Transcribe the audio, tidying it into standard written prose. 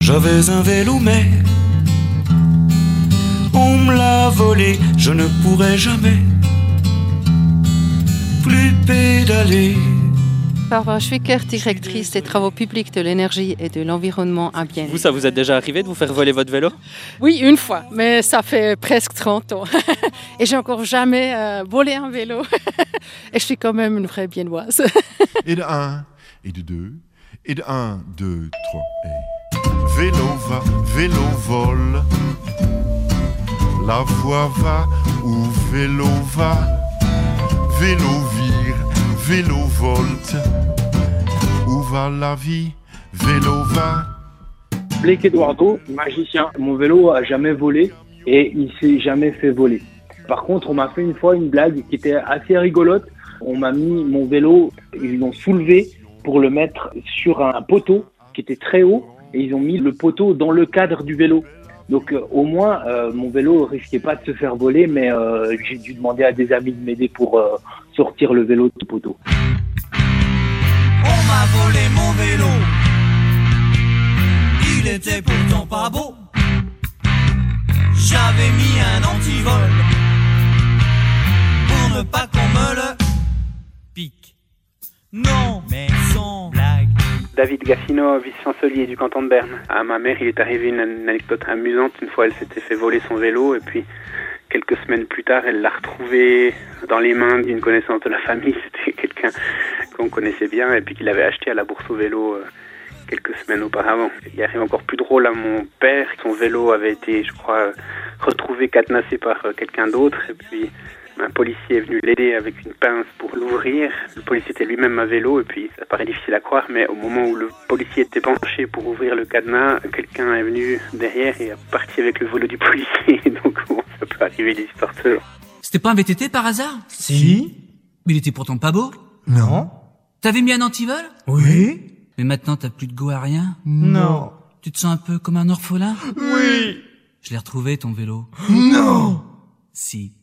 J'avais un vélo mais on me l'a volé, je ne pourrai jamais plus pédaler. Barbara Schwicker, directrice des travaux publics de l'énergie et de l'environnement à Bienne. Vous, ça vous est déjà arrivé de vous faire voler votre vélo? Oui, une fois, mais ça fait presque 30 ans. Et j'ai encore jamais volé un vélo. Et je suis quand même une vraie Biennoise. Et de 1, et de 2, et de 1, 2, 3, et... Vélo va, vélo vole. La voie va où vélo va. Vélo vire, vélo volte. Où va la vie? Vélo va. Blake Eduardo, magicien. Mon vélo a jamais volé et il s'est jamais fait voler. Par contre, on m'a fait une fois une blague qui était assez rigolote. On m'a mis mon vélo, ils l'ont soulevé pour le mettre sur un poteau qui était très haut et ils ont mis le poteau dans le cadre du vélo. Donc au moins, mon vélo risquait pas de se faire voler, mais j'ai dû demander à des amis de m'aider pour sortir le vélo de ce poteau. On m'a volé mon vélo, il était pourtant pas beau. J'avais mis un antivol pour ne pas qu'on me le pique. Non, mais sans blague. David Gassino, vice-chancelier du canton de Berne. À ma mère, il est arrivé une anecdote amusante. Une fois, elle s'était fait voler son vélo et puis quelques semaines plus tard, elle l'a retrouvé dans les mains d'une connaissance de la famille. C'était quelqu'un qu'on connaissait bien et puis qu'il avait acheté à la bourse au vélo quelques semaines auparavant. Il arrive encore plus drôle à mon père. Son vélo avait été, je crois, retrouvé cadenassé par quelqu'un d'autre et puis un policier est venu l'aider avec une pince pour l'ouvrir. Le policier était lui-même à vélo et puis ça paraît difficile à croire, mais au moment où le policier était penché pour ouvrir le cadenas, quelqu'un est venu derrière et est parti avec le vélo du policier. Donc bon, ça peut arriver des histoires de... C'était pas un VTT par hasard? Si. Mais il était pourtant pas beau. Non. T'avais mis un antivol? Oui. Mais maintenant t'as plus de goût à rien? Non. Tu te sens un peu comme un orphelin? Oui. Je l'ai retrouvé ton vélo. Non. Si.